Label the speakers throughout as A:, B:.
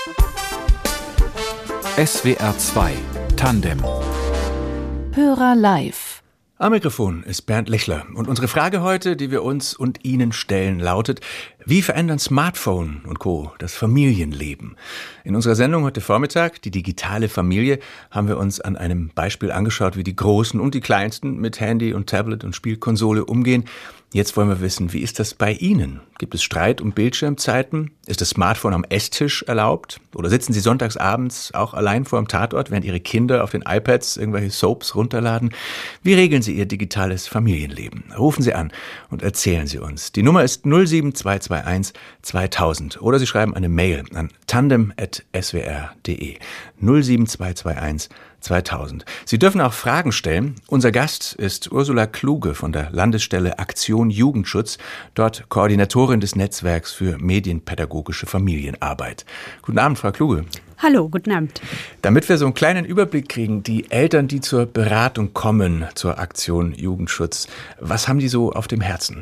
A: SWR 2 Tandem
B: Hörer live.
C: Am Mikrofon ist Bernd Lechler und unsere Frage heute, die wir uns und Ihnen stellen, lautet: Wie verändern Smartphone und Co. das Familienleben? In unserer Sendung heute Vormittag, die digitale Familie, haben wir uns an einem Beispiel angeschaut, wie die Großen und die Kleinsten mit Handy und Tablet und Spielkonsole umgehen. Jetzt wollen wir wissen, wie ist das bei Ihnen? Gibt es Streit um Bildschirmzeiten? Ist das Smartphone am Esstisch erlaubt? Oder sitzen Sie sonntags abends auch allein vor dem Tatort, während Ihre Kinder auf den iPads irgendwelche Soaps runterladen? Wie regeln Sie Ihr digitales Familienleben? Rufen Sie an und erzählen Sie uns. Die Nummer ist 07221 2000 oder Sie schreiben eine Mail an tandem@swr.de 07221 2000. Sie dürfen auch Fragen stellen. Unser Gast ist Ursula Kluge von der Landesstelle Aktion Jugendschutz, dort Koordinatorin des Netzwerks für medienpädagogische Familienarbeit. Guten Abend, Frau Kluge.
D: Hallo, guten Abend.
C: Damit wir so einen kleinen Überblick kriegen, die Eltern, die zur Beratung kommen, zur Aktion Jugendschutz, was haben die so auf dem Herzen?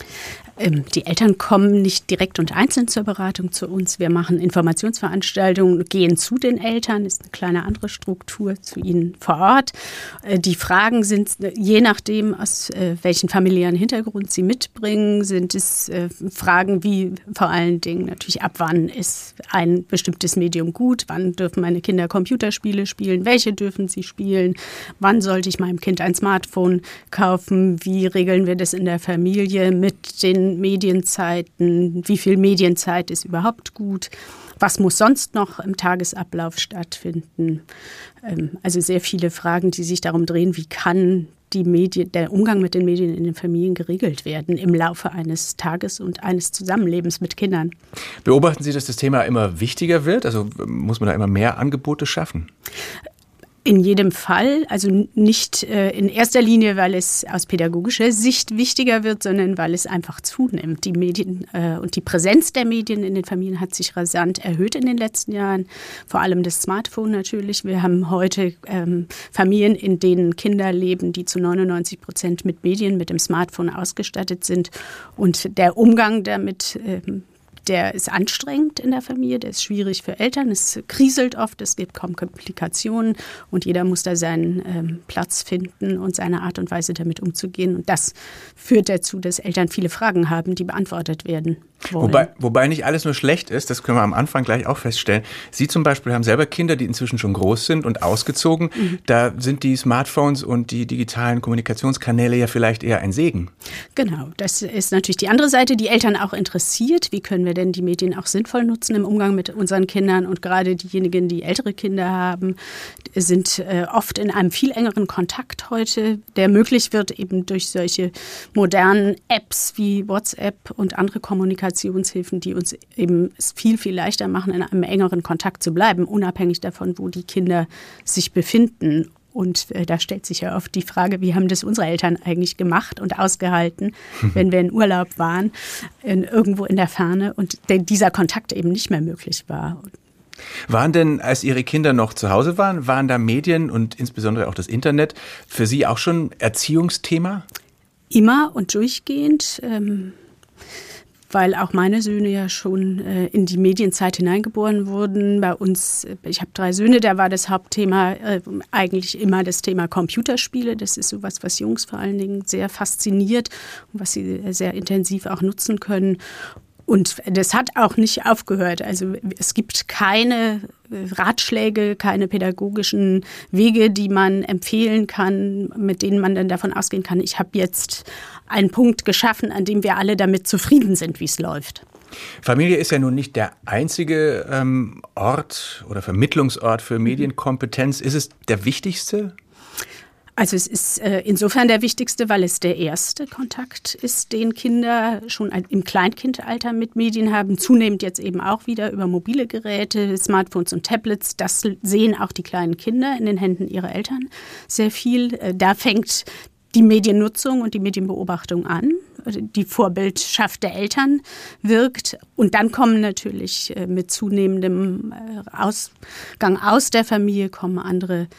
D: Die Eltern kommen nicht direkt und einzeln zur Beratung zu uns. Wir machen Informationsveranstaltungen, gehen zu den Eltern, ist eine kleine andere Struktur, zu ihnen vor Ort. Die Fragen sind, je nachdem, aus welchen familiären Hintergrund sie mitbringen, sind es Fragen wie vor allen Dingen natürlich, ab wann ist ein bestimmtes Medium gut, wann dürfen meine Kinder Computerspiele spielen, welche dürfen sie spielen, wann sollte ich meinem Kind ein Smartphone kaufen, wie regeln wir das in der Familie mit den Medienzeiten, wie viel Medienzeit ist überhaupt gut, was muss sonst noch im Tagesablauf stattfinden. Also sehr viele Fragen, die sich darum drehen, wie kann der Umgang mit den Medien in den Familien geregelt werden im Laufe eines Tages und eines Zusammenlebens mit Kindern.
C: Beobachten Sie, dass das Thema immer wichtiger wird? Also muss man da immer mehr Angebote schaffen?
D: In jedem Fall, also nicht in erster Linie, weil es aus pädagogischer Sicht wichtiger wird, sondern weil es einfach zunimmt. Die Medien und die Präsenz der Medien in den Familien hat sich rasant erhöht in den letzten Jahren. Vor allem das Smartphone natürlich. Wir haben heute Familien, in denen Kinder leben, die zu 99% mit Medien, mit dem Smartphone ausgestattet sind. Und der Umgang damit der ist anstrengend in der Familie, der ist schwierig für Eltern, es kriselt oft, es gibt kaum Komplikationen und jeder muss da seinen Platz finden und seine Art und Weise damit umzugehen. Und das führt dazu, dass Eltern viele Fragen haben, die beantwortet werden wollen.
C: Wobei nicht alles nur schlecht ist, das können wir am Anfang gleich auch feststellen. Sie zum Beispiel haben selber Kinder, die inzwischen schon groß sind und ausgezogen. Da sind die Smartphones und die digitalen Kommunikationskanäle ja vielleicht eher ein Segen.
D: Genau, das ist natürlich die andere Seite, die Eltern auch interessiert. Wie können wir denn die Medien auch sinnvoll nutzen im Umgang mit unseren Kindern? Und gerade diejenigen, die ältere Kinder haben, sind oft in einem viel engeren Kontakt heute, der möglich wird eben durch solche modernen Apps wie WhatsApp und andere Kommunikationshilfen, die uns eben es viel, viel leichter machen, in einem engeren Kontakt zu bleiben, unabhängig davon, wo die Kinder sich befinden. Und da stellt sich ja oft die Frage, wie haben das unsere Eltern eigentlich gemacht und ausgehalten, wenn wir in Urlaub waren, irgendwo in der Ferne und dieser Kontakt eben nicht mehr möglich war.
C: Waren denn, als Ihre Kinder noch zu Hause waren da Medien und insbesondere auch das Internet für Sie auch schon Erziehungsthema?
D: Immer und durchgehend. Weil auch meine Söhne ja schon in die Medienzeit hineingeboren wurden. Bei uns, ich habe 3 Söhne, da war das Hauptthema eigentlich immer das Thema Computerspiele. Das ist sowas, was Jungs vor allen Dingen sehr fasziniert und was sie sehr intensiv auch nutzen können. Und das hat auch nicht aufgehört. Also es gibt keine Ratschläge, keine pädagogischen Wege, die man empfehlen kann, mit denen man dann davon ausgehen kann, ich habe jetzt einen Punkt geschaffen, an dem wir alle damit zufrieden sind, wie es läuft.
C: Familie ist ja nun nicht der einzige Ort oder Vermittlungsort für Medienkompetenz. Ist es der wichtigste?
D: Also es ist insofern der wichtigste, weil es der erste Kontakt ist, den Kinder schon im Kleinkindalter mit Medien haben. Zunehmend jetzt eben auch wieder über mobile Geräte, Smartphones und Tablets. Das sehen auch die kleinen Kinder in den Händen ihrer Eltern sehr viel. Da fängt die Mediennutzung und die Medienbeobachtung an. Die Vorbildschaft der Eltern wirkt. Und dann kommen natürlich mit zunehmendem Ausgang aus der Familie kommen andere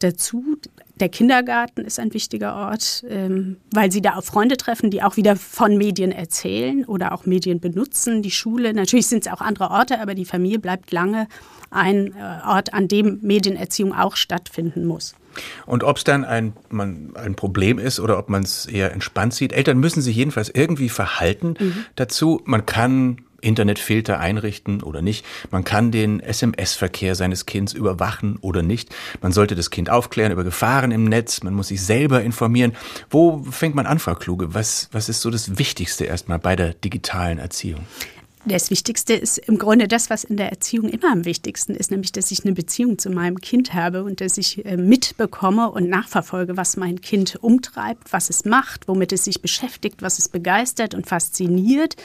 D: dazu. Der Kindergarten ist ein wichtiger Ort, weil sie da auf Freunde treffen, die auch wieder von Medien erzählen oder auch Medien benutzen. Die Schule, natürlich sind es auch andere Orte, aber die Familie bleibt lange ein Ort, an dem Medienerziehung auch stattfinden muss.
C: Und ob es dann ein Problem ist oder ob man es eher entspannt sieht, Eltern müssen sich jedenfalls irgendwie verhalten dazu. Man kann Internetfilter einrichten oder nicht. Man kann den SMS-Verkehr seines Kindes überwachen oder nicht. Man sollte das Kind aufklären über Gefahren im Netz. Man muss sich selber informieren. Wo fängt man an, Frau Kluge? Was ist so das Wichtigste erstmal bei der digitalen Erziehung?
D: Das Wichtigste ist im Grunde das, was in der Erziehung immer am wichtigsten ist, nämlich, dass ich eine Beziehung zu meinem Kind habe und dass ich mitbekomme und nachverfolge, was mein Kind umtreibt, was es macht, womit es sich beschäftigt, was es begeistert und fasziniert.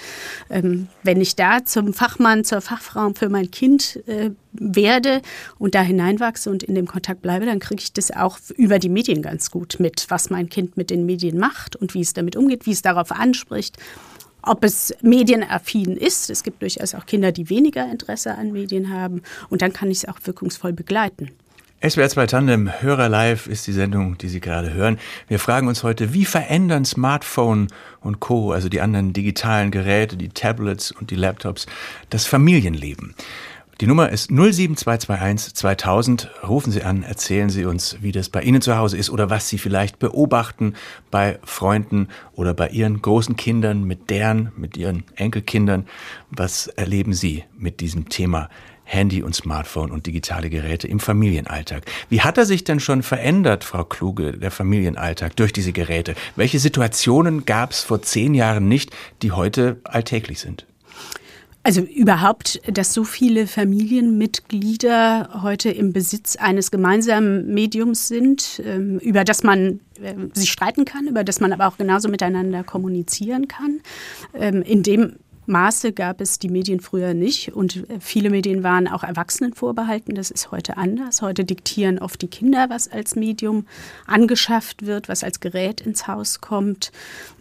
D: Wenn ich da zum Fachmann, zur Fachfrau für mein Kind werde und da hineinwachse und in dem Kontakt bleibe, dann kriege ich das auch über die Medien ganz gut mit, was mein Kind mit den Medien macht und wie es damit umgeht, wie es darauf anspricht. Ob es medienaffin ist. Es gibt durchaus auch Kinder, die weniger Interesse an Medien haben. Und dann kann ich es auch wirkungsvoll begleiten.
C: SWR 2 Tandem, Hörer Live ist die Sendung, die Sie gerade hören. Wir fragen uns heute, wie verändern Smartphone und Co., also die anderen digitalen Geräte, die Tablets und die Laptops, das Familienleben? Die Nummer ist 07221 2000. Rufen Sie an, erzählen Sie uns, wie das bei Ihnen zu Hause ist oder was Sie vielleicht beobachten bei Freunden oder bei Ihren großen Kindern, mit Ihren Enkelkindern. Was erleben Sie mit diesem Thema Handy und Smartphone und digitale Geräte im Familienalltag? Wie hat er sich denn schon verändert, Frau Kluge, der Familienalltag durch diese Geräte? Welche Situationen gab es vor 10 Jahren nicht, die heute alltäglich sind?
D: Also überhaupt, dass so viele Familienmitglieder heute im Besitz eines gemeinsamen Mediums sind, über das man sich streiten kann, über das man aber auch genauso miteinander kommunizieren kann. In dem Maße gab es die Medien früher nicht und viele Medien waren auch Erwachsenen vorbehalten. Das ist heute anders. Heute diktieren oft die Kinder, was als Medium angeschafft wird, was als Gerät ins Haus kommt.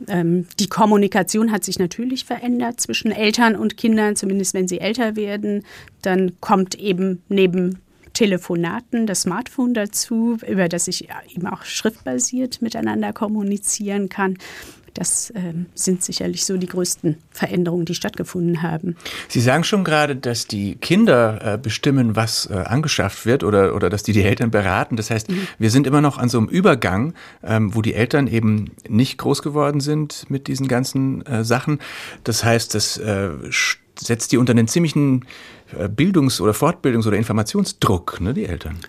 D: Die Kommunikation hat sich natürlich verändert zwischen Eltern und Kindern, zumindest wenn sie älter werden. Dann kommt eben neben Telefonaten das Smartphone dazu, über das ich eben auch schriftbasiert miteinander kommunizieren kann. Das sind sicherlich so die größten Veränderungen, die stattgefunden haben.
C: Sie sagen schon gerade, dass die Kinder bestimmen, was angeschafft wird oder dass die Eltern beraten. Das heißt, wir sind immer noch an so einem Übergang, wo die Eltern eben nicht groß geworden sind mit diesen ganzen Sachen. Das heißt, das setzt die unter einen ziemlichen Bildungs- oder Fortbildungs- oder Informationsdruck, ne, die Eltern.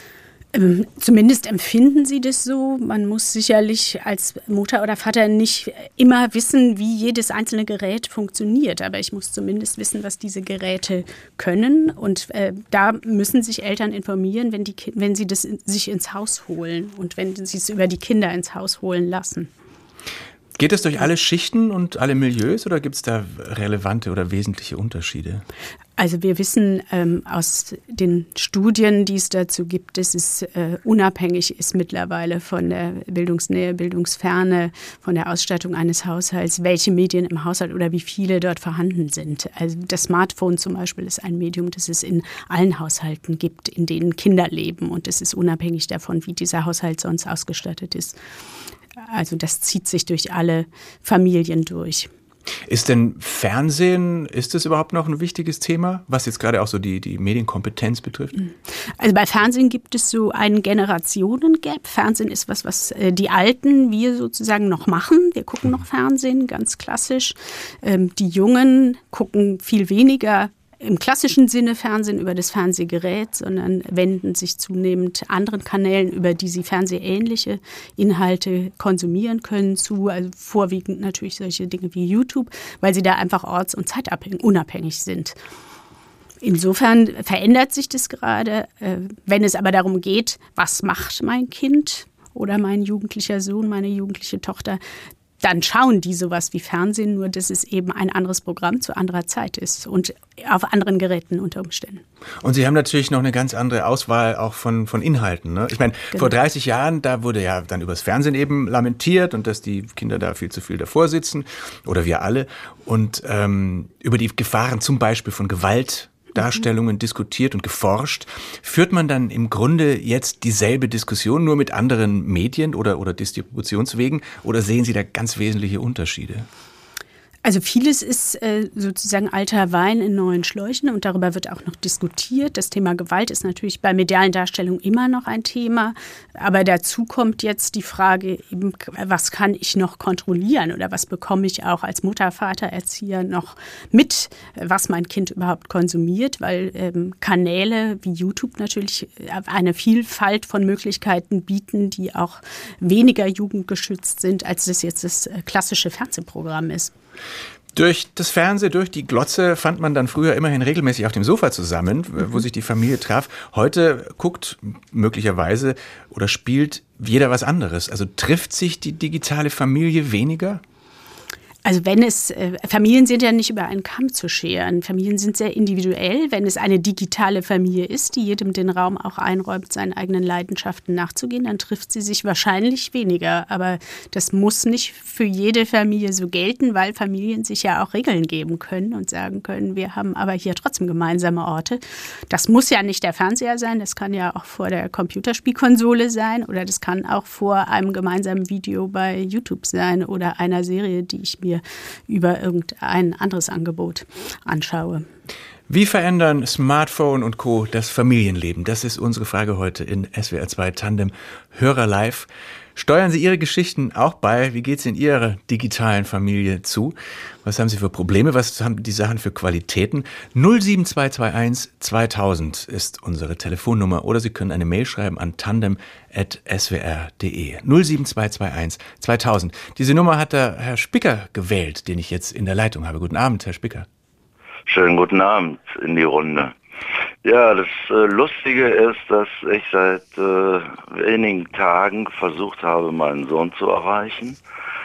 D: Zumindest empfinden sie das so. Man muss sicherlich als Mutter oder Vater nicht immer wissen, wie jedes einzelne Gerät funktioniert. Aber ich muss zumindest wissen, was diese Geräte können. Und da müssen sich Eltern informieren, wenn sie das sich ins Haus holen und wenn sie es über die Kinder ins Haus holen lassen.
C: Geht es durch alle Schichten und alle Milieus oder gibt es da relevante oder wesentliche Unterschiede?
D: Also wir wissen aus den Studien, die es dazu gibt, dass es unabhängig ist mittlerweile von der Bildungsnähe, Bildungsferne, von der Ausstattung eines Haushalts, welche Medien im Haushalt oder wie viele dort vorhanden sind. Also das Smartphone zum Beispiel ist ein Medium, das es in allen Haushalten gibt, in denen Kinder leben. Und es ist unabhängig davon, wie dieser Haushalt sonst ausgestattet ist. Also das zieht sich durch alle Familien durch.
C: Ist denn Fernsehen, ist das überhaupt noch ein wichtiges Thema, was jetzt gerade auch so die Medienkompetenz betrifft?
D: Also bei Fernsehen gibt es so einen Generationen-Gap. Fernsehen ist was die Alten, wir sozusagen noch machen. Wir gucken noch Fernsehen, ganz klassisch. Die Jungen gucken viel weniger im klassischen Sinne Fernsehen über das Fernsehgerät, sondern wenden sich zunehmend anderen Kanälen, über die sie fernsehähnliche Inhalte konsumieren können, zu. Also vorwiegend natürlich solche Dinge wie YouTube, weil sie da einfach orts- und zeitunabhängig sind. Insofern verändert sich das gerade. Wenn es aber darum geht, was macht mein Kind oder mein jugendlicher Sohn, meine jugendliche Tochter, dann schauen die sowas wie Fernsehen, nur dass es eben ein anderes Programm zu anderer Zeit ist und auf anderen Geräten unter Umständen.
C: Und Sie haben natürlich noch eine ganz andere Auswahl auch von Inhalten, ne? Ich meine, Vor 30 Jahren, da wurde ja dann übers Fernsehen eben lamentiert und dass die Kinder da viel zu viel davor sitzen oder wir alle und über die Gefahren zum Beispiel von Gewalt Darstellungen diskutiert und geforscht. Führt man dann im Grunde jetzt dieselbe Diskussion, nur mit anderen Medien oder Distributionswegen? Oder sehen Sie da ganz wesentliche Unterschiede?
D: Also vieles ist sozusagen alter Wein in neuen Schläuchen und darüber wird auch noch diskutiert. Das Thema Gewalt ist natürlich bei medialen Darstellungen immer noch ein Thema. Aber dazu kommt jetzt die Frage, eben, was kann ich noch kontrollieren oder was bekomme ich auch als Mutter, Vater, Erzieher noch mit, was mein Kind überhaupt konsumiert, weil Kanäle wie YouTube natürlich eine Vielfalt von Möglichkeiten bieten, die auch weniger jugendgeschützt sind, als das jetzt das klassische Fernsehprogramm ist.
C: Durch das Fernsehen, durch die Glotze fand man dann früher immerhin regelmäßig auf dem Sofa zusammen, wo sich die Familie traf. Heute guckt möglicherweise oder spielt jeder was anderes. Also trifft sich die digitale Familie weniger?
D: Also Familien sind ja nicht über einen Kamm zu scheren. Familien sind sehr individuell. Wenn es eine digitale Familie ist, die jedem den Raum auch einräumt, seinen eigenen Leidenschaften nachzugehen, dann trifft sie sich wahrscheinlich weniger. Aber das muss nicht für jede Familie so gelten, weil Familien sich ja auch Regeln geben können und sagen können, wir haben aber hier trotzdem gemeinsame Orte. Das muss ja nicht der Fernseher sein, das kann ja auch vor der Computerspielkonsole sein oder das kann auch vor einem gemeinsamen Video bei YouTube sein oder einer Serie, die ich mir über irgendein anderes Angebot anschaue.
C: Wie verändern Smartphone und Co. das Familienleben? Das ist unsere Frage heute in SWR 2 Tandem Hörer Live. Steuern Sie Ihre Geschichten auch bei? Wie geht es in Ihrer digitalen Familie zu? Was haben Sie für Probleme? Was haben die Sachen für Qualitäten? 07221 2000 ist unsere Telefonnummer. Oder Sie können eine Mail schreiben an tandem@swr.de. 07221 2000. Diese Nummer hat der Herr Spicker gewählt, den ich jetzt in der Leitung habe. Guten Abend, Herr Spicker.
E: Schönen guten Abend in die Runde. Ja, das Lustige ist, dass ich seit wenigen Tagen versucht habe, meinen Sohn zu erreichen.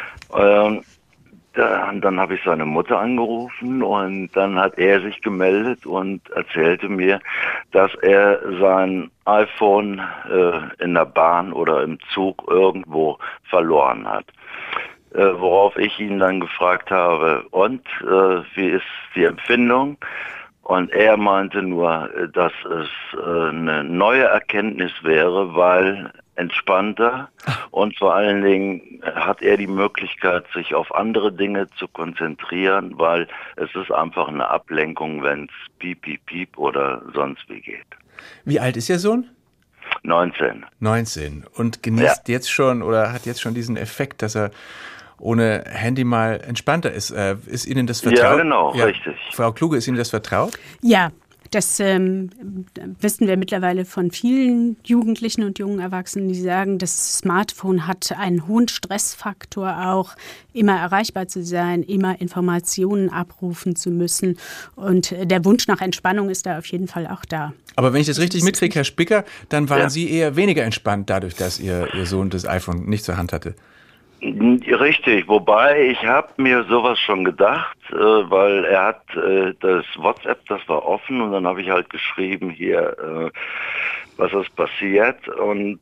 E: Dann habe ich seine Mutter angerufen und dann hat er sich gemeldet und erzählte mir, dass er sein iPhone in der Bahn oder im Zug irgendwo verloren hat. Worauf ich ihn dann gefragt habe, und wie ist die Empfindung? Und er meinte nur, dass es eine neue Erkenntnis wäre, weil entspannter und vor allen Dingen hat er die Möglichkeit, sich auf andere Dinge zu konzentrieren, weil es ist einfach eine Ablenkung, wenn es piep, piep, piep oder sonst wie geht.
C: Wie alt ist Ihr Sohn?
E: 19.
C: 19 und genießt jetzt schon oder hat jetzt schon diesen Effekt, dass er ohne Handy mal entspannter ist. Ist Ihnen das vertraut?
E: Ja, genau, richtig.
C: Frau Kluge, ist Ihnen das vertraut?
D: Ja, das wissen wir mittlerweile von vielen Jugendlichen und jungen Erwachsenen, die sagen, das Smartphone hat einen hohen Stressfaktor auch, immer erreichbar zu sein, immer Informationen abrufen zu müssen. Und der Wunsch nach Entspannung ist da auf jeden Fall auch da.
C: Aber wenn ich das richtig mitkriege, Herr Spicker, dann waren Sie eher weniger entspannt dadurch, dass Ihr Sohn das iPhone nicht zur Hand hatte.
E: Richtig, wobei ich habe mir sowas schon gedacht, weil er hat das WhatsApp, das war offen und dann habe ich halt geschrieben hier, was ist passiert und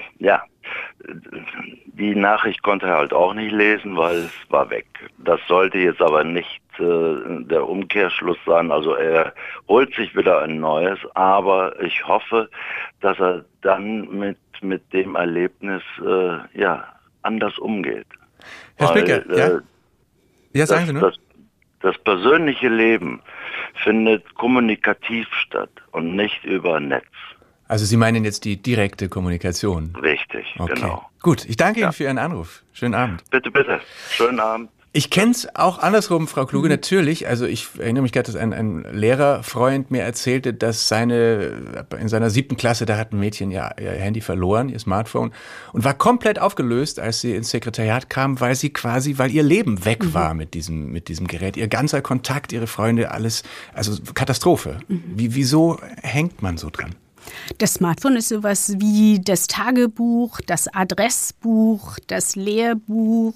E: die Nachricht konnte er halt auch nicht lesen, weil es war weg. Das sollte jetzt aber nicht der Umkehrschluss sein, also er holt sich wieder ein neues, aber ich hoffe, dass er dann mit dem Erlebnis anders umgeht.
C: Herr Spicker, ja, sagen Sie nur.
E: Das persönliche Leben findet kommunikativ statt und nicht über Netz.
C: Also Sie meinen jetzt die direkte Kommunikation?
E: Richtig,
C: okay.
E: Genau.
C: Gut, ich danke Ihnen für Ihren Anruf. Schönen Abend.
E: Bitte, bitte. Schönen Abend.
C: Ich kenne es auch andersrum, Frau Kluge, natürlich. Also ich erinnere mich gerade, dass ein Lehrerfreund mir erzählte, dass in seiner 7. Klasse, da hat ein Mädchen ihr Handy verloren, ihr Smartphone, und war komplett aufgelöst, als sie ins Sekretariat kam, weil ihr Leben weg war mit diesem Gerät. Ihr ganzer Kontakt, ihre Freunde, alles, also Katastrophe. Wieso hängt man so dran?
D: Das Smartphone ist sowas wie das Tagebuch, das Adressbuch, das Lehrbuch,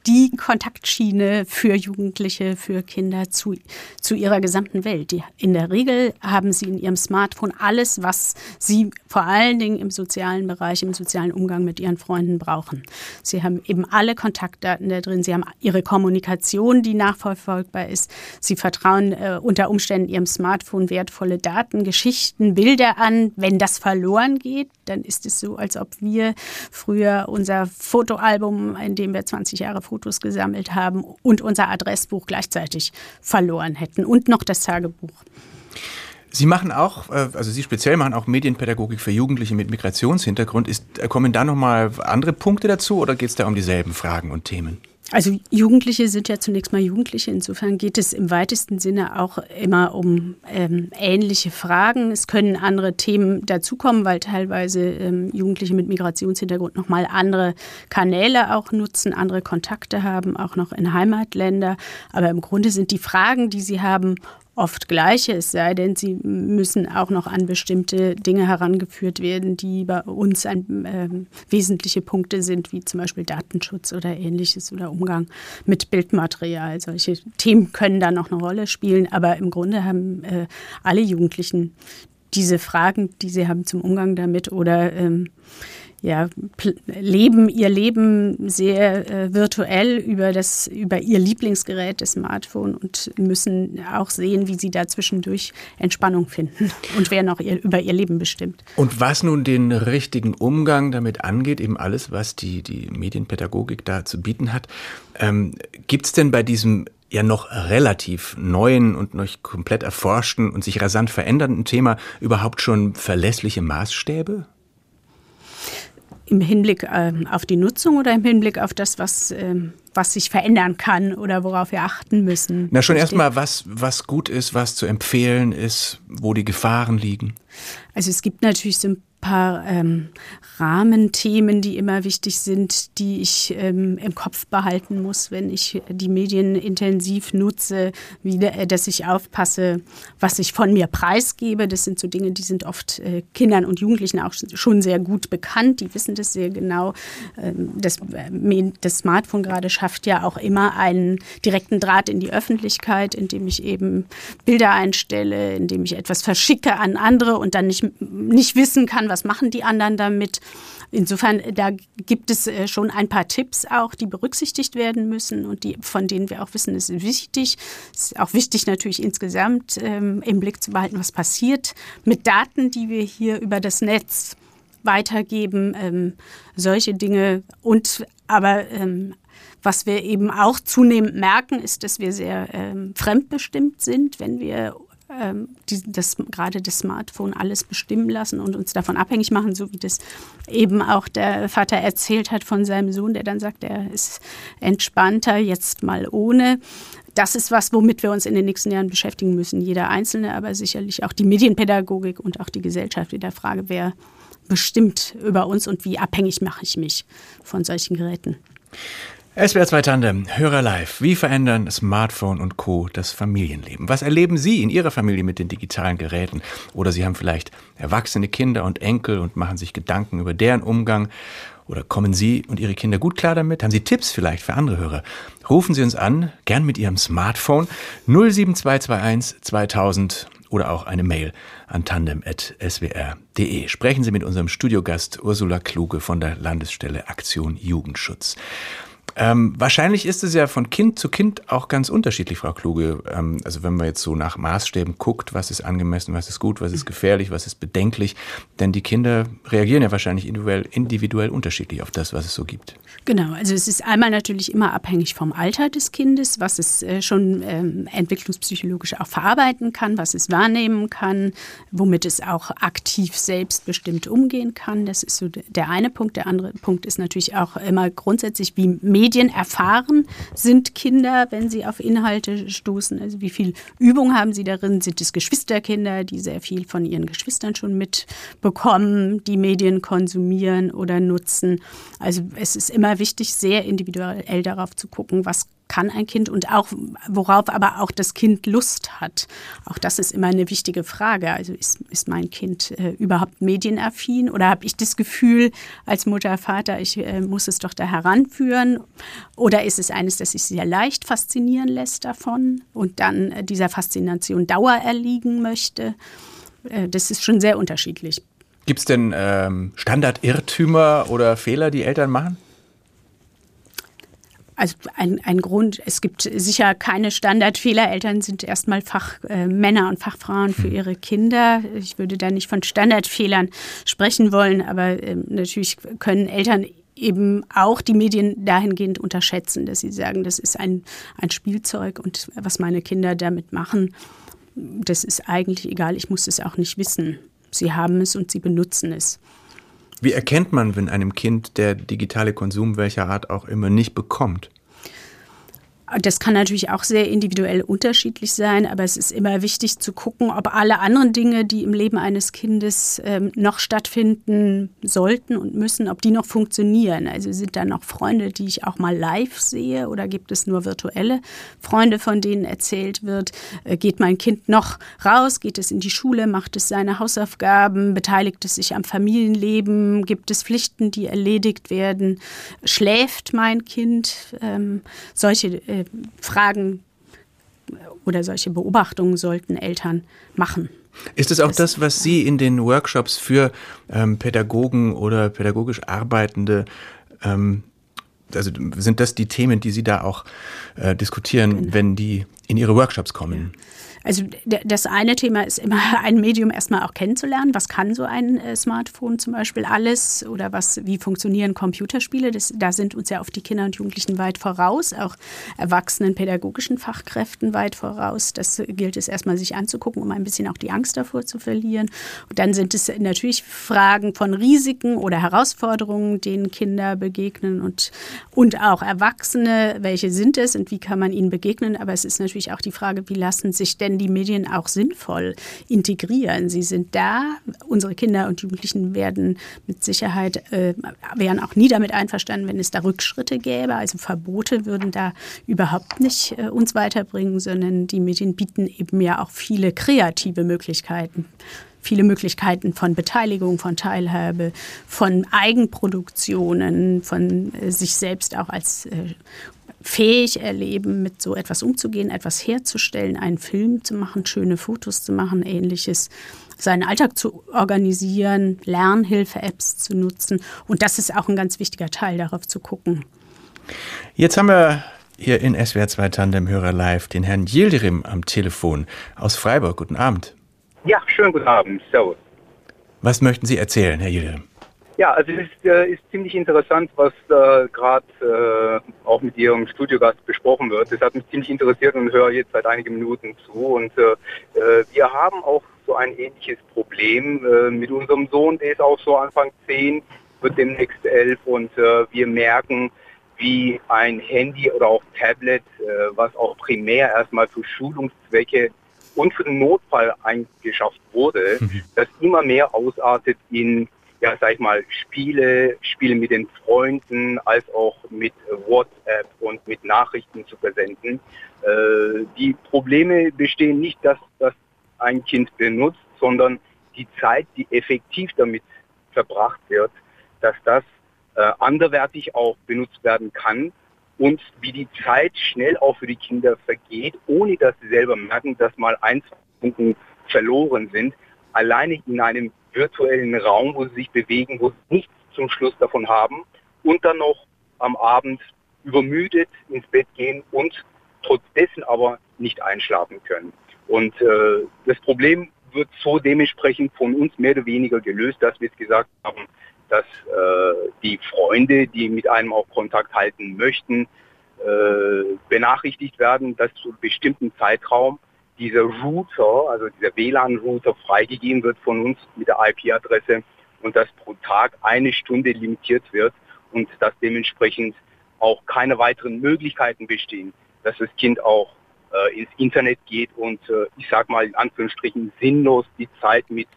D: die Kontaktschiene für Jugendliche, für Kinder zu ihrer gesamten Welt. In der Regel haben sie in ihrem Smartphone alles, was sie vor allen Dingen im sozialen Bereich, im sozialen Umgang mit ihren Freunden brauchen. Sie haben eben alle Kontaktdaten da drin. Sie haben ihre Kommunikation, die nachverfolgbar ist. Sie vertrauen unter Umständen ihrem Smartphone wertvolle Daten, Geschichten, Bilder an. Wenn das verloren geht, dann ist es so, als ob wir früher unser Fotoalbum, in dem wir 20 Jahre Fotos gesammelt haben, und unser Adressbuch gleichzeitig verloren hätten und noch das Tagebuch.
C: Sie machen auch, also Sie speziell machen auch Medienpädagogik für Jugendliche mit Migrationshintergrund. Kommen da nochmal andere Punkte dazu oder geht es da um dieselben Fragen und Themen?
D: Also Jugendliche sind ja zunächst mal Jugendliche. Insofern geht es im weitesten Sinne auch immer um ähnliche Fragen. Es können andere Themen dazukommen, weil teilweise Jugendliche mit Migrationshintergrund nochmal andere Kanäle auch nutzen, andere Kontakte haben, auch noch in Heimatländer. Aber im Grunde sind die Fragen, die sie haben, oft gleiche, es sei denn, sie müssen auch noch an bestimmte Dinge herangeführt werden, die bei uns wesentliche Punkte sind, wie zum Beispiel Datenschutz oder Ähnliches oder Umgang mit Bildmaterial. Solche Themen können da noch eine Rolle spielen, aber im Grunde haben alle Jugendlichen diese Fragen, die sie haben zum Umgang damit oder leben ihr Leben sehr virtuell über ihr Lieblingsgerät, das Smartphone, und müssen auch sehen, wie sie da zwischendurch Entspannung finden und wer noch über ihr Leben bestimmt.
C: Und was nun den richtigen Umgang damit angeht, eben alles, was die Medienpädagogik da zu bieten hat, gibt es denn bei diesem ja noch relativ neuen und noch komplett erforschten und sich rasant verändernden Thema überhaupt schon verlässliche Maßstäbe?
D: Im Hinblick auf die Nutzung oder im Hinblick auf das, was sich verändern kann oder worauf wir achten müssen?
C: Na, schon erstmal, was gut ist, was zu empfehlen ist, wo die Gefahren liegen.
D: Also es gibt natürlich so ein paar Rahmenthemen, die immer wichtig sind, die ich im Kopf behalten muss, wenn ich die Medien intensiv nutze, dass ich aufpasse, was ich von mir preisgebe. Das sind so Dinge, die sind oft Kindern und Jugendlichen auch schon sehr gut bekannt. Die wissen das sehr genau. Das Smartphone gerade schafft ja auch immer einen direkten Draht in die Öffentlichkeit, indem ich eben Bilder einstelle, indem ich etwas verschicke an andere und dann nicht wissen kann, was machen die anderen damit. Insofern, da gibt es schon ein paar Tipps auch, die berücksichtigt werden müssen und von denen wir auch wissen, es ist wichtig. Es ist auch wichtig natürlich insgesamt im Blick zu behalten, was passiert mit Daten, die wir hier über das Netz weitergeben, solche Dinge. Was wir eben auch zunehmend merken, ist, dass wir sehr fremdbestimmt sind, wenn wir gerade das Smartphone alles bestimmen lassen und uns davon abhängig machen, so wie das eben auch der Vater erzählt hat von seinem Sohn, der dann sagt, er ist entspannter, jetzt mal ohne. Das ist was, womit wir uns in den nächsten Jahren beschäftigen müssen, jeder Einzelne, aber sicherlich auch die Medienpädagogik und auch die Gesellschaft in der Frage, wer bestimmt über uns und wie abhängig mache ich mich von solchen Geräten.
C: SWR 2 Tandem, Hörer live. Wie verändern Smartphone und Co. das Familienleben? Was erleben Sie in Ihrer Familie mit den digitalen Geräten? Oder Sie haben vielleicht erwachsene Kinder und Enkel und machen sich Gedanken über deren Umgang. Oder kommen Sie und Ihre Kinder gut klar damit? Haben Sie Tipps vielleicht für andere Hörer? Rufen Sie uns an, gern mit Ihrem Smartphone 07221 2000 oder auch eine Mail an tandem@swr.de. Sprechen Sie mit unserem Studiogast Ursula Kluge von der Landesstelle Aktion Jugendschutz. Wahrscheinlich ist es ja von Kind zu Kind auch ganz unterschiedlich, Frau Kluge. Also wenn man jetzt so nach Maßstäben guckt, was ist angemessen, was ist gut, was ist gefährlich, was ist bedenklich. Denn die Kinder reagieren ja wahrscheinlich individuell unterschiedlich auf das, was es so gibt.
D: Genau, also es ist einmal natürlich immer abhängig vom Alter des Kindes, was es schon entwicklungspsychologisch auch verarbeiten kann, was es wahrnehmen kann, womit es auch aktiv selbstbestimmt umgehen kann. Das ist so der eine Punkt. Der andere Punkt ist natürlich auch immer grundsätzlich, wie Medien erfahren sind Kinder, wenn sie auf Inhalte stoßen. Also wie viel Übung haben sie darin? Sind es Geschwisterkinder, die sehr viel von ihren Geschwistern schon mitbekommen, die Medien konsumieren oder nutzen? Also es ist immer wichtig, sehr individuell darauf zu gucken, was kann ein Kind und auch, worauf aber auch das Kind Lust hat. Auch das ist immer eine wichtige Frage. Also ist mein Kind überhaupt medienaffin oder habe ich das Gefühl als Mutter, Vater, ich muss es doch da heranführen? Oder ist es eines, das sich sehr leicht faszinieren lässt davon und dann dieser Faszination Dauer erliegen möchte? Das ist schon sehr unterschiedlich.
C: Gibt es denn Standardirrtümer oder Fehler, die Eltern machen?
D: Also ein Grund, es gibt sicher keine Standardfehler. Eltern sind erstmal Fachmänner und Fachfrauen für ihre Kinder. Ich würde da nicht von Standardfehlern sprechen wollen, aber natürlich können Eltern eben auch die Medien dahingehend unterschätzen, dass sie sagen, das ist ein Spielzeug und was meine Kinder damit machen, das ist eigentlich egal, ich muss es auch nicht wissen. Sie haben es und sie benutzen es.
C: Wie erkennt man, wenn einem Kind der digitale Konsum welcher Art auch immer nicht bekommt?
D: Das kann natürlich auch sehr individuell unterschiedlich sein, aber es ist immer wichtig zu gucken, ob alle anderen Dinge, die im Leben eines Kindes noch stattfinden sollten und müssen, ob die noch funktionieren. Also sind da noch Freunde, die ich auch mal live sehe oder gibt es nur virtuelle Freunde, von denen erzählt wird? Geht mein Kind noch raus? Geht es in die Schule? Macht es seine Hausaufgaben? Beteiligt es sich am Familienleben? Gibt es Pflichten, die erledigt werden? Schläft mein Kind? Solche Fragen oder solche Beobachtungen sollten Eltern machen.
C: Ist es auch das, was Sie in den Workshops für Pädagogen oder pädagogisch Arbeitende, also sind das die Themen, die Sie da auch diskutieren, genau, wenn die in Ihre Workshops kommen? Ja.
D: Also das eine Thema ist immer, ein Medium erstmal auch kennenzulernen. Was kann so ein Smartphone zum Beispiel alles oder wie funktionieren Computerspiele? Da sind uns ja oft die Kinder und Jugendlichen weit voraus, auch erwachsenen pädagogischen Fachkräften weit voraus. Das gilt es erstmal sich anzugucken, um ein bisschen auch die Angst davor zu verlieren. Und dann sind es natürlich Fragen von Risiken oder Herausforderungen, denen Kinder begegnen und auch Erwachsene. Welche sind es und wie kann man ihnen begegnen? Aber es ist natürlich auch die Frage, wie lassen sich denn die Medien auch sinnvoll integrieren. Sie sind da. Unsere Kinder und Jugendlichen werden mit Sicherheit, wären auch nie damit einverstanden, wenn es da Rückschritte gäbe. Also Verbote würden da überhaupt nicht uns weiterbringen, sondern die Medien bieten eben ja auch viele kreative Möglichkeiten. Viele Möglichkeiten von Beteiligung, von Teilhabe, von Eigenproduktionen, von sich selbst auch als fähig erleben, mit so etwas umzugehen, etwas herzustellen, einen Film zu machen, schöne Fotos zu machen, Ähnliches, seinen Alltag zu organisieren, Lernhilfe-Apps zu nutzen. Und das ist auch ein ganz wichtiger Teil, darauf zu gucken.
C: Jetzt haben wir hier in SWR 2 Tandem Hörer Live den Herrn Yildirim am Telefon aus Freiburg. Guten Abend.
F: Ja, schönen guten Abend. Servus.
C: Was möchten Sie erzählen, Herr Yildirim?
F: Ja, also es ist ziemlich interessant, was gerade auch mit Ihrem Studiogast besprochen wird. Das hat mich ziemlich interessiert und höre jetzt seit einigen Minuten zu. Und wir haben auch so ein ähnliches Problem mit unserem Sohn, der ist auch so Anfang 10, wird demnächst 11 und wir merken, wie ein Handy oder auch Tablet, was auch primär erstmal für Schulungszwecke und für den Notfall eingeschafft wurde, das immer mehr ausartet in, ja, sag ich mal, Spiele mit den Freunden, als auch mit WhatsApp und mit Nachrichten zu versenden. Die Probleme bestehen nicht, dass das ein Kind benutzt, sondern die Zeit, die effektiv damit verbracht wird, dass das anderweitig auch benutzt werden kann und wie die Zeit schnell auch für die Kinder vergeht, ohne dass sie selber merken, dass mal 1, 2 Minuten verloren sind, alleine in einem virtuellen Raum, wo sie sich bewegen, wo sie nichts zum Schluss davon haben und dann noch am Abend übermüdet ins Bett gehen und trotz dessen aber nicht einschlafen können. Und das Problem wird so dementsprechend von uns mehr oder weniger gelöst, dass wir es gesagt haben, dass die Freunde, die mit einem auch Kontakt halten möchten, benachrichtigt werden, dass zu einem bestimmten Zeitraum dieser Router, also dieser WLAN-Router freigegeben wird von uns mit der IP-Adresse und dass pro Tag 1 Stunde limitiert wird und dass dementsprechend auch keine weiteren Möglichkeiten bestehen, dass das Kind auch ins Internet geht und ich sage mal in Anführungsstrichen sinnlos die Zeit mit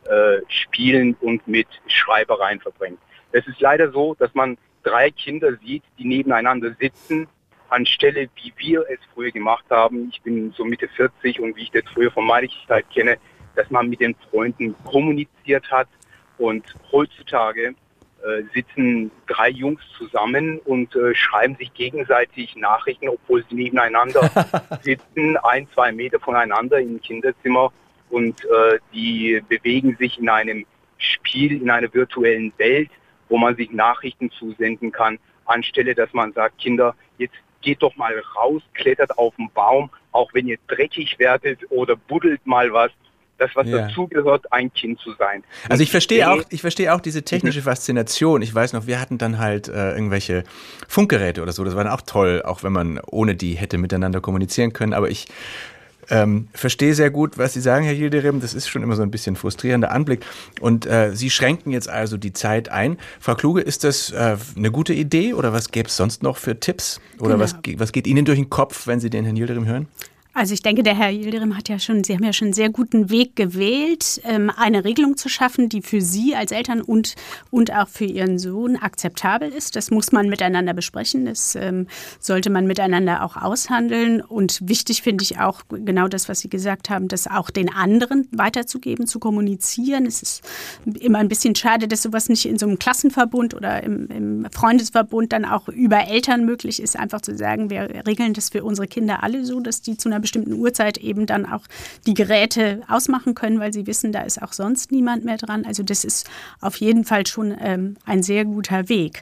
F: Spielen und mit Schreibereien verbringt. Es ist leider so, dass man 3 Kinder sieht, die nebeneinander sitzen anstelle, wie wir es früher gemacht haben. Ich bin so Mitte 40 und wie ich das früher von meiner Kindheit kenne, dass man mit den Freunden kommuniziert hat. Und heutzutage sitzen 3 Jungs zusammen und schreiben sich gegenseitig Nachrichten, obwohl sie nebeneinander sitzen, 1-2 Meter voneinander im Kinderzimmer. Und die bewegen sich in einem Spiel, in einer virtuellen Welt, wo man sich Nachrichten zusenden kann, anstelle, dass man sagt, Kinder, jetzt geht doch mal raus, klettert auf den Baum, auch wenn ihr dreckig werdet oder buddelt mal was. Das, was dazugehört, ein Kind zu sein.
C: Also ich verstehe auch diese technische Faszination. Ich weiß noch, wir hatten dann halt irgendwelche Funkgeräte oder so. Das war dann auch toll, auch wenn man ohne die hätte miteinander kommunizieren können. Aber ich verstehe sehr gut, was Sie sagen, Herr Yildirim. Das ist schon immer so ein bisschen frustrierender Anblick. Und Sie schränken jetzt also die Zeit ein. Frau Kluge, ist das eine gute Idee oder was gäbe es sonst noch für Tipps? Oder was geht Ihnen durch den Kopf, wenn Sie den Herrn Yildirim hören?
D: Also ich denke, der Herr Yildirim Sie haben ja schon einen sehr guten Weg gewählt, eine Regelung zu schaffen, die für Sie als Eltern und auch für Ihren Sohn akzeptabel ist. Das muss man miteinander besprechen, das sollte man miteinander auch aushandeln. Und wichtig finde ich auch genau das, was Sie gesagt haben, das auch den anderen weiterzugeben, zu kommunizieren. Es ist immer ein bisschen schade, dass sowas nicht in so einem Klassenverbund oder im Freundesverbund dann auch über Eltern möglich ist, einfach zu sagen, wir regeln das für unsere Kinder alle so, dass die zu einer bestimmten Uhrzeit eben dann auch die Geräte ausmachen können, weil sie wissen, da ist auch sonst niemand mehr dran. Also das ist auf jeden Fall schon ein sehr guter Weg.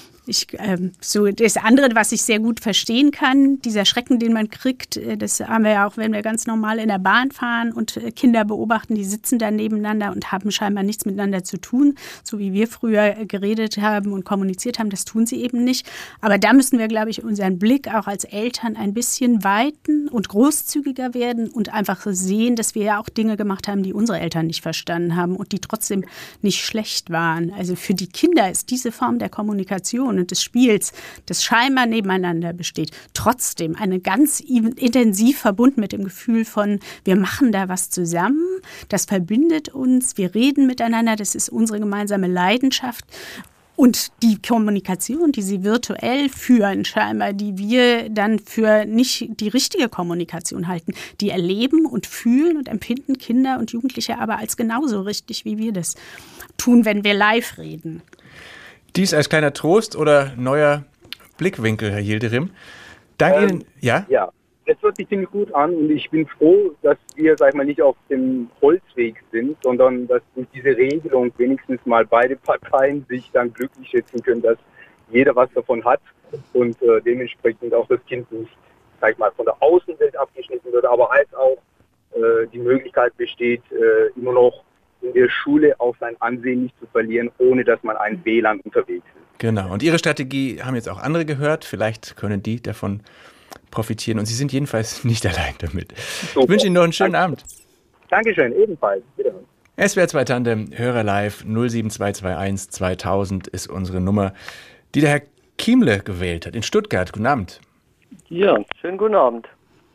D: So das andere, was ich sehr gut verstehen kann, dieser Schrecken, den man kriegt, das haben wir ja auch, wenn wir ganz normal in der Bahn fahren und Kinder beobachten, die sitzen da nebeneinander und haben scheinbar nichts miteinander zu tun, so wie wir früher geredet haben und kommuniziert haben, das tun sie eben nicht. Aber da müssen wir, glaube ich, unseren Blick auch als Eltern ein bisschen weiten und großzügiger werden und einfach sehen, dass wir ja auch Dinge gemacht haben, die unsere Eltern nicht verstanden haben und die trotzdem nicht schlecht waren. Also für die Kinder ist diese Form der Kommunikation und des Spiels, das scheinbar nebeneinander besteht, trotzdem eine ganz intensiv verbunden mit dem Gefühl von, wir machen da was zusammen, das verbindet uns, wir reden miteinander, das ist unsere gemeinsame Leidenschaft. Und die Kommunikation, die sie virtuell führen, scheinbar, die wir dann für nicht die richtige Kommunikation halten, die erleben und fühlen und empfinden Kinder und Jugendliche aber als genauso richtig, wie wir das tun, wenn wir live reden.
C: Dies als kleiner Trost oder neuer Blickwinkel, Herr Yildirim. Danke Ihnen. Ja?
F: Ja, das hört sich ziemlich gut an und ich bin froh, dass wir, sag ich mal, nicht auf dem Holzweg sind, sondern dass durch diese Regelung wenigstens mal beide Parteien sich dann glücklich schätzen können, dass jeder was davon hat und dementsprechend auch das Kind nicht, sag ich mal, von der Außenwelt abgeschnitten wird, aber als auch die Möglichkeit besteht, immer noch in der Schule auch sein Ansehen nicht zu verlieren, ohne dass man ein WLAN unterwegs ist.
C: Genau. Und Ihre Strategie haben jetzt auch andere gehört. Vielleicht können die davon profitieren. Und Sie sind jedenfalls nicht allein damit. Super. Ich wünsche Ihnen noch einen schönen Abend.
F: Dankeschön, ebenfalls. Wiederhören.
A: SWR 2 Tandem, Hörer live 07221 2000 ist unsere Nummer, die der Herr Kiemle gewählt hat in Stuttgart. Guten Abend.
G: Ja, schönen guten Abend.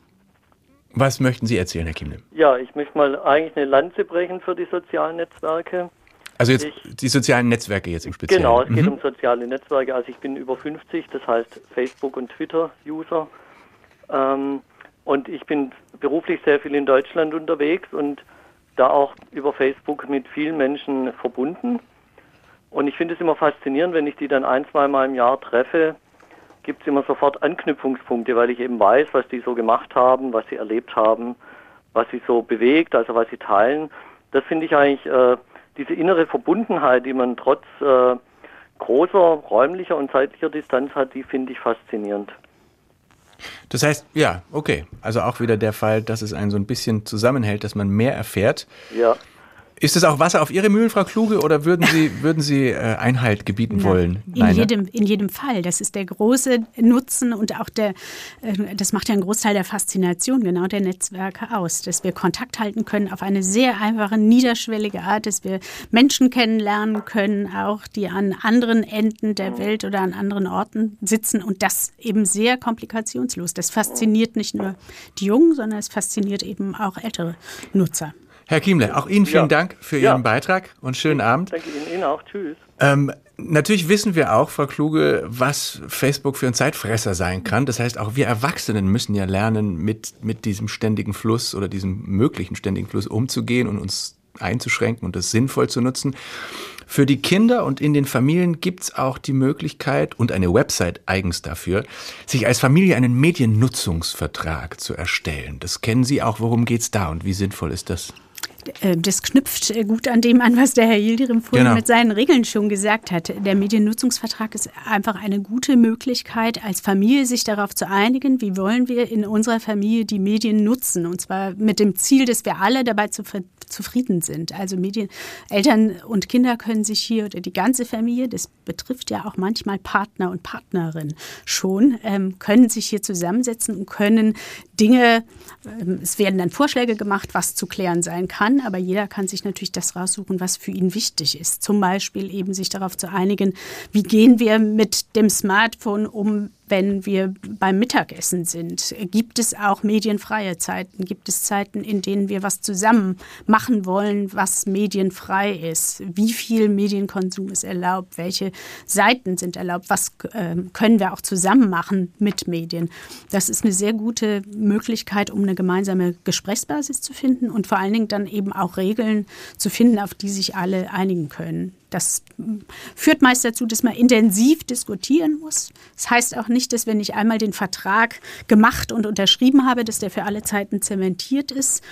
C: Was möchten Sie erzählen, Herr Kiemle?
G: Ja, ich möchte mal eigentlich eine Lanze brechen für die sozialen Netzwerke.
C: Also jetzt die sozialen Netzwerke jetzt im Speziellen.
G: Genau, es geht um soziale Netzwerke. Also ich bin über 50, das heißt Facebook- und Twitter-User. Und ich bin beruflich sehr viel in Deutschland unterwegs und da auch über Facebook mit vielen Menschen verbunden. Und ich finde es immer faszinierend, wenn ich die dann 1-2 Mal im Jahr treffe, gibt es immer sofort Anknüpfungspunkte, weil ich eben weiß, was die so gemacht haben, was sie erlebt haben, was sie so bewegt, also was sie teilen. Das finde ich eigentlich, diese innere Verbundenheit, die man trotz großer räumlicher und zeitlicher Distanz hat, die finde ich faszinierend.
C: Das heißt, ja, okay, also auch wieder der Fall, dass es einen so ein bisschen zusammenhält, dass man mehr erfährt.
G: Ja.
C: Ist es auch Wasser auf Ihre Mühlen, Frau Kluge, oder würden Sie Einhalt gebieten wollen?
D: Nein, in jedem Fall. Das ist der große Nutzen und auch das macht ja einen Großteil der Faszination genau der Netzwerke aus, dass wir Kontakt halten können auf eine sehr einfache, niederschwellige Art, dass wir Menschen kennenlernen können, auch die an anderen Enden der Welt oder an anderen Orten sitzen und das eben sehr komplikationslos. Das fasziniert nicht nur die Jungen, sondern es fasziniert eben auch ältere Nutzer.
C: Herr Kiemle, auch Ihnen vielen Dank für Ihren Beitrag und schönen Abend.
G: Danke Ihnen auch. Tschüss.
C: Natürlich wissen wir auch, Frau Kluge, was Facebook für ein Zeitfresser sein kann. Das heißt, auch wir Erwachsenen müssen ja lernen, mit diesem ständigen Fluss oder diesem möglichen ständigen Fluss umzugehen und uns einzuschränken und das sinnvoll zu nutzen. Für die Kinder und in den Familien gibt es auch die Möglichkeit und eine Website eigens dafür, sich als Familie einen Mediennutzungsvertrag zu erstellen. Das kennen Sie auch. Worum geht's da und wie sinnvoll ist das?
D: Das knüpft gut an dem an, was der Herr Yildirim vorhin mit seinen Regeln schon gesagt hat. Der Mediennutzungsvertrag ist einfach eine gute Möglichkeit, als Familie sich darauf zu einigen, wie wollen wir in unserer Familie die Medien nutzen. Und zwar mit dem Ziel, dass wir alle dabei zufrieden sind. Also Eltern und Kinder können sich hier, oder die ganze Familie, das betrifft ja auch manchmal Partner und Partnerin schon, können sich hier zusammensetzen und können Dinge, es werden dann Vorschläge gemacht, was zu klären sein kann, aber jeder kann sich natürlich das raussuchen, was für ihn wichtig ist. Zum Beispiel eben sich darauf zu einigen, wie gehen wir mit dem Smartphone um, wenn wir beim Mittagessen sind? Gibt es auch medienfreie Zeiten? Gibt es Zeiten, in denen wir was zusammen machen wollen, was medienfrei ist? Wie viel Medienkonsum ist erlaubt? Welche Seiten sind erlaubt? Was können wir auch zusammen machen mit Medien? Das ist eine sehr gute Möglichkeit, um eine gemeinsame Gesprächsbasis zu finden und vor allen Dingen dann eben auch Regeln zu finden, auf die sich alle einigen können. Das führt meist dazu, dass man intensiv diskutieren muss. Das heißt auch nicht, dass wenn ich einmal den Vertrag gemacht und unterschrieben habe, dass der für alle Zeiten zementiert ist,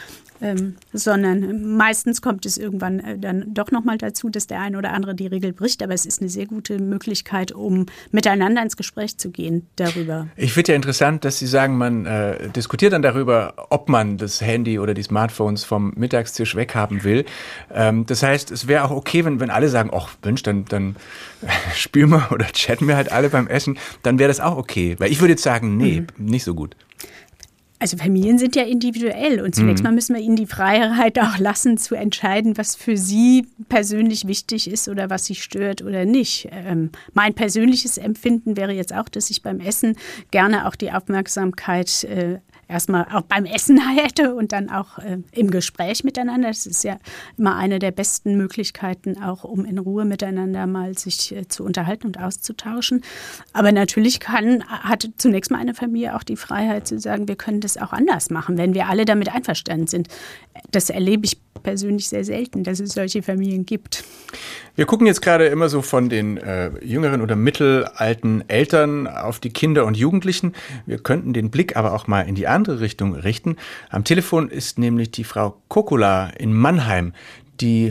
D: sondern meistens kommt es irgendwann dann doch nochmal dazu, dass der eine oder andere die Regel bricht. Aber es ist eine sehr gute Möglichkeit, um miteinander ins Gespräch zu gehen darüber.
C: Ich finde ja interessant, dass Sie sagen, man diskutiert dann darüber, ob man das Handy oder die Smartphones vom Mittagstisch weghaben will. Das heißt, es wäre auch okay, wenn alle sagen, ach Mensch, dann spielen wir oder chatten wir halt alle beim Essen, dann wäre das auch okay. Weil ich würde jetzt sagen, nee, nicht so gut.
D: Also Familien sind ja individuell und zunächst mal müssen wir ihnen die Freiheit auch lassen, zu entscheiden, was für sie persönlich wichtig ist oder was sie stört oder nicht. Mein persönliches Empfinden wäre jetzt auch, dass ich beim Essen gerne auch die Aufmerksamkeit erstmal auch beim Essen hätte und dann auch im Gespräch miteinander. Das ist ja immer eine der besten Möglichkeiten, auch um in Ruhe miteinander mal sich zu unterhalten und auszutauschen. Aber natürlich hat zunächst mal eine Familie auch die Freiheit zu sagen, wir können das auch anders machen, wenn wir alle damit einverstanden sind. Das erlebe ich persönlich sehr selten, dass es solche Familien gibt.
C: Wir gucken jetzt gerade immer so von den jüngeren oder mittelalten Eltern auf die Kinder und Jugendlichen. Wir könnten den Blick aber auch mal in die andere Richtung richten. Am Telefon ist nämlich die Frau Kokula in Mannheim, die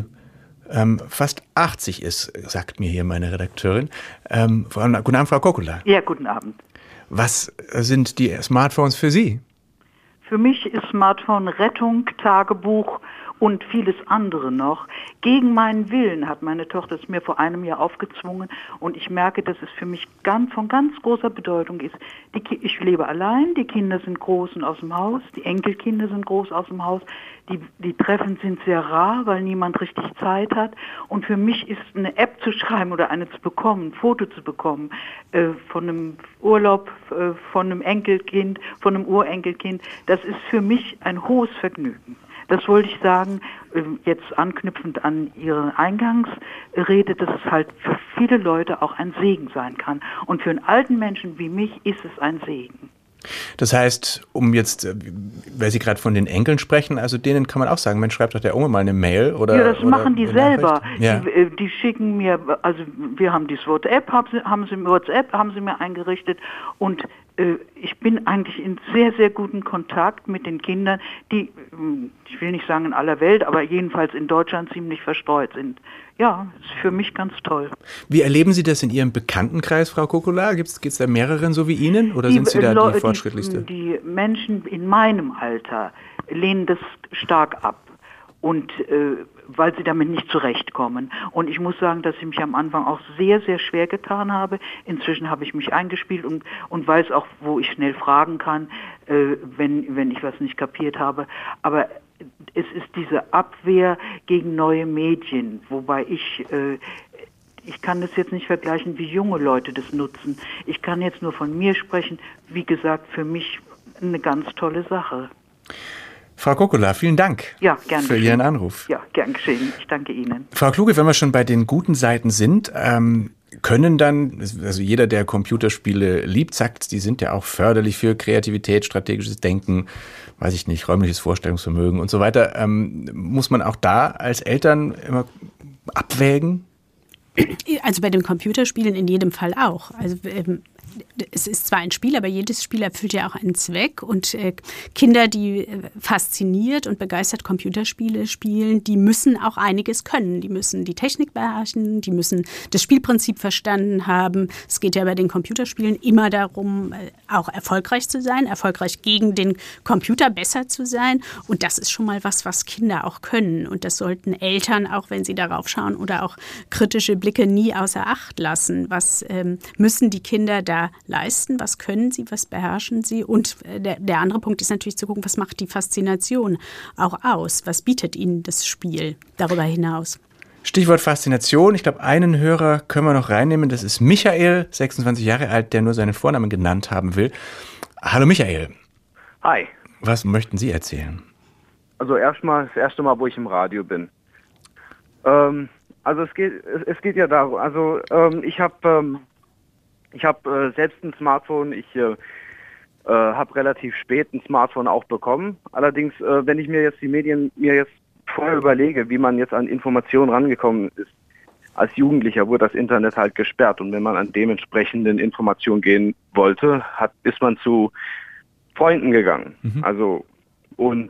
C: fast 80 ist, sagt mir hier meine Redakteurin. Guten Abend, Frau Kokula.
H: Ja, guten Abend.
C: Was sind die Smartphones für Sie?
H: Für mich ist Smartphone Rettung, Tagebuch und vieles andere noch. Gegen meinen Willen hat meine Tochter es mir vor einem Jahr aufgezwungen und ich merke, dass es für mich von ganz großer Bedeutung ist. Ich lebe allein, die Kinder sind groß und aus dem Haus, die Enkelkinder sind groß aus dem Haus, die Treffen sind sehr rar, weil niemand richtig Zeit hat und für mich ist eine App zu schreiben oder eine zu bekommen, ein Foto zu bekommen von einem Urlaub, von einem Enkelkind, von einem Urenkelkind, das ist für mich ein hohes Vergnügen. Das wollte ich sagen, jetzt anknüpfend an Ihre Eingangsrede, dass es halt für viele Leute auch ein Segen sein kann. Und für einen alten Menschen wie mich ist es ein Segen.
C: Das heißt, weil Sie gerade von den Enkeln sprechen, also denen kann man auch sagen, Mensch, schreibt doch der Oma mal eine Mail oder.
H: Ja, das machen die selber.
C: Ja.
H: Die schicken mir, also wir haben dieses WhatsApp, haben sie mir eingerichtet und ich bin eigentlich in sehr, sehr guten Kontakt mit den Kindern, die, ich will nicht sagen in aller Welt, aber jedenfalls in Deutschland ziemlich verstreut sind. Ja, ist für mich ganz toll.
C: Wie erleben Sie das in Ihrem Bekanntenkreis, Frau Kokula? Geht's da mehreren so wie Ihnen oder sind Sie da die fortschrittlichste?
H: Die Menschen in meinem Alter lehnen das stark ab. Und weil sie damit nicht zurechtkommen. Und ich muss sagen, dass ich mich am Anfang auch sehr, sehr schwer getan habe. Inzwischen habe ich mich eingespielt und weiß auch, wo ich schnell fragen kann, wenn ich was nicht kapiert habe. Aber es ist diese Abwehr gegen neue Medien, wobei ich kann das jetzt nicht vergleichen, wie junge Leute das nutzen. Ich kann jetzt nur von mir sprechen. Wie gesagt, für mich eine ganz tolle Sache.
C: Frau Kokula, vielen Dank für Ihren Anruf.
H: Ja, gern geschehen. Ich danke Ihnen.
C: Frau Kluge, wenn wir schon bei den guten Seiten sind, können dann, also jeder, der Computerspiele liebt, sagt, die sind ja auch förderlich für Kreativität, strategisches Denken, weiß ich nicht, räumliches Vorstellungsvermögen und so weiter. Muss man auch da als Eltern immer abwägen?
D: Also bei den Computerspielen in jedem Fall auch. Also es ist zwar ein Spiel, aber jedes Spiel erfüllt ja auch einen Zweck. Und Kinder, die fasziniert und begeistert Computerspiele spielen, die müssen auch einiges können. Die müssen die Technik beherrschen, die müssen das Spielprinzip verstanden haben. Es geht ja bei den Computerspielen immer darum, auch erfolgreich zu sein, erfolgreich gegen den Computer besser zu sein. Und das ist schon mal was Kinder auch können. Und das sollten Eltern, auch wenn sie darauf schauen oder auch kritische Blicke, nie außer Acht lassen. Was müssen die Kinder da leisten? Was können sie? Was beherrschen sie? Und der andere Punkt ist natürlich zu gucken, was macht die Faszination auch aus? Was bietet ihnen das Spiel darüber hinaus?
C: Stichwort Faszination. Ich glaube, einen Hörer können wir noch reinnehmen. Das ist Michael, 26 Jahre alt, der nur seinen Vornamen genannt haben will. Hallo Michael.
I: Hi.
C: Was möchten Sie erzählen?
I: Also erstmal das erste Mal, wo ich im Radio bin. Also es geht ja darum, also ich habe selbst ein Smartphone, ich habe relativ spät ein Smartphone auch bekommen. Allerdings, wenn ich mir jetzt die Medien vorher überlege, wie man jetzt an Informationen rangekommen ist, als Jugendlicher wurde das Internet halt gesperrt und wenn man an dementsprechenden Informationen gehen wollte, ist man zu Freunden gegangen. Mhm. Also und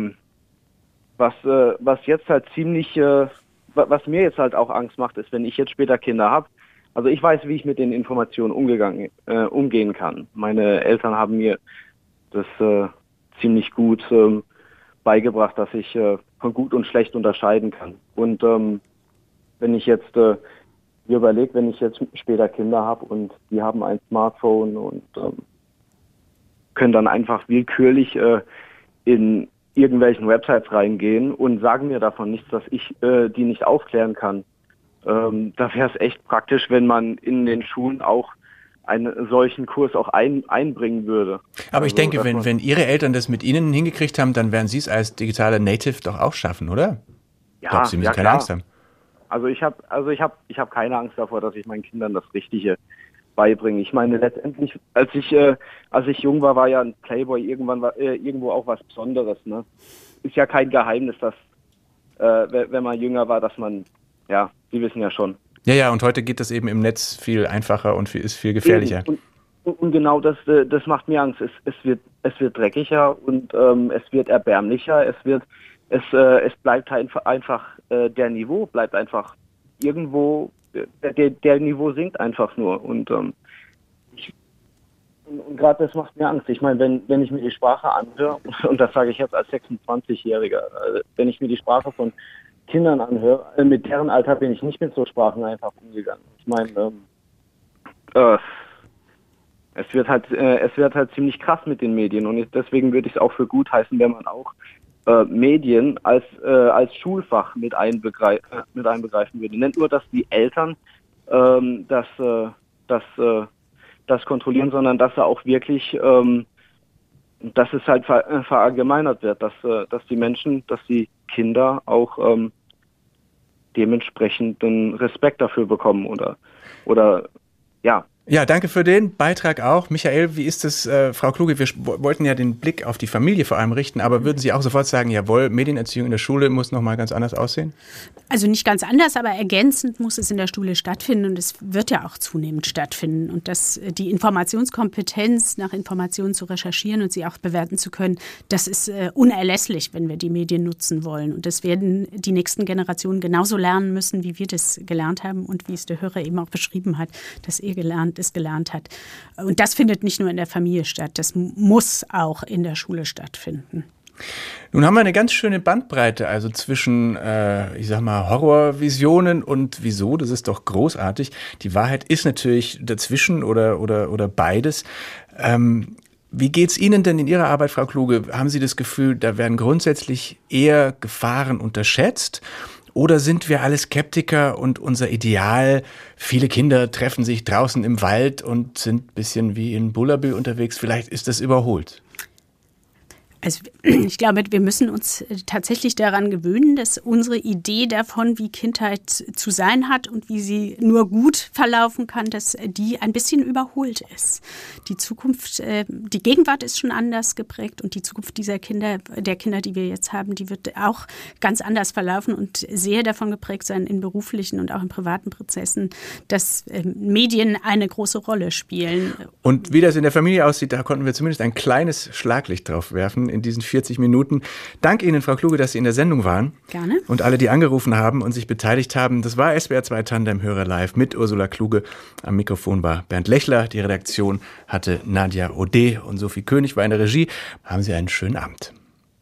I: was jetzt halt was mir jetzt halt auch Angst macht, ist, wenn ich jetzt später Kinder habe. Also ich weiß, wie ich mit den Informationen umgehen kann. Meine Eltern haben mir das ziemlich gut beigebracht, dass ich von gut und schlecht unterscheiden kann. Und wenn ich jetzt mir überlege, wenn ich jetzt später Kinder habe und die haben ein Smartphone und können dann einfach willkürlich in irgendwelchen Websites reingehen und sagen mir davon nichts, dass ich die nicht aufklären kann. Da wäre es echt praktisch, wenn man in den Schulen auch einen solchen Kurs auch einbringen würde.
C: Aber ich denke, wenn Ihre Eltern das mit Ihnen hingekriegt haben, dann werden Sie es als digitaler Native doch auch schaffen, oder?
I: Ja,
C: ich glaube, Sie müssen keine Angst haben.
I: Also ich habe keine Angst davor, dass ich meinen Kindern das Richtige beibringe. Ich meine, letztendlich, als ich jung war, war ja ein Playboy irgendwo auch was Besonderes. Ne? Ist ja kein Geheimnis, dass wenn man jünger war, dass man, ja, Sie wissen ja schon.
C: Ja, und heute geht das eben im Netz viel einfacher und ist viel gefährlicher.
I: Und genau das macht mir Angst. Es wird dreckiger und es wird erbärmlicher. Es bleibt einfach der Niveau bleibt einfach irgendwo. Der Niveau sinkt einfach nur und gerade das macht mir Angst. Ich meine, wenn ich mir die Sprache anhöre, und das sage ich jetzt als 26-Jähriger, wenn ich mir die Sprache von Kindern anhöre, mit deren Alter bin ich nicht mit so Sprachen einfach umgegangen. Ich meine, es wird halt ziemlich krass mit den Medien und deswegen würde ich es auch für gut heißen, wenn man auch Medien als Schulfach mit einbegreifen würde. Nicht nur, dass die Eltern das kontrollieren, sondern dass auch wirklich, dass es halt verallgemeinert wird, dass die Menschen, dass die Kinder auch dementsprechenden Respekt dafür bekommen oder ja.
C: Ja, danke für den Beitrag auch. Michael, wie ist es, Frau Kluge, wir wollten ja den Blick auf die Familie vor allem richten, aber würden Sie auch sofort sagen, jawohl, Medienerziehung in der Schule muss nochmal ganz anders aussehen?
D: Also nicht ganz anders, aber ergänzend muss es in der Schule stattfinden und es wird ja auch zunehmend stattfinden. Und die Informationskompetenz, nach Informationen zu recherchieren und sie auch bewerten zu können, das ist unerlässlich, wenn wir die Medien nutzen wollen. Und das werden die nächsten Generationen genauso lernen müssen, wie wir das gelernt haben und wie es der Hörer eben auch beschrieben hat, dass er gelernt hat. Und das findet nicht nur in der Familie statt, das muss auch in der Schule stattfinden.
C: Nun haben wir eine ganz schöne Bandbreite, also zwischen, Horrorvisionen und wieso, das ist doch großartig. Die Wahrheit ist natürlich dazwischen oder beides. Wie geht's Ihnen denn in Ihrer Arbeit, Frau Kluge? Haben Sie das Gefühl, da werden grundsätzlich eher Gefahren unterschätzt? Oder sind wir alle Skeptiker und unser Ideal, viele Kinder treffen sich draußen im Wald und sind ein bisschen wie in Bullabü unterwegs, vielleicht ist das überholt?
D: Also ich glaube, wir müssen uns tatsächlich daran gewöhnen, dass unsere Idee davon, wie Kindheit zu sein hat und wie sie nur gut verlaufen kann, dass die ein bisschen überholt ist. Die Zukunft, die Gegenwart ist schon anders geprägt und die Zukunft der Kinder, die wir jetzt haben, die wird auch ganz anders verlaufen und sehr davon geprägt sein in beruflichen und auch in privaten Prozessen, dass Medien eine große Rolle spielen.
C: Und wie das in der Familie aussieht, da konnten wir zumindest ein kleines Schlaglicht drauf werfen in diesen 40 Minuten. Dank Ihnen, Frau Kluge, dass Sie in der Sendung waren.
D: Gerne.
C: Und alle, die angerufen haben und sich beteiligt haben. Das war SWR 2 Tandem Hörer Live mit Ursula Kluge. Am Mikrofon war Bernd Lechler. Die Redaktion hatte Nadja Ode und Sophie König war in der Regie. Haben Sie einen schönen Abend.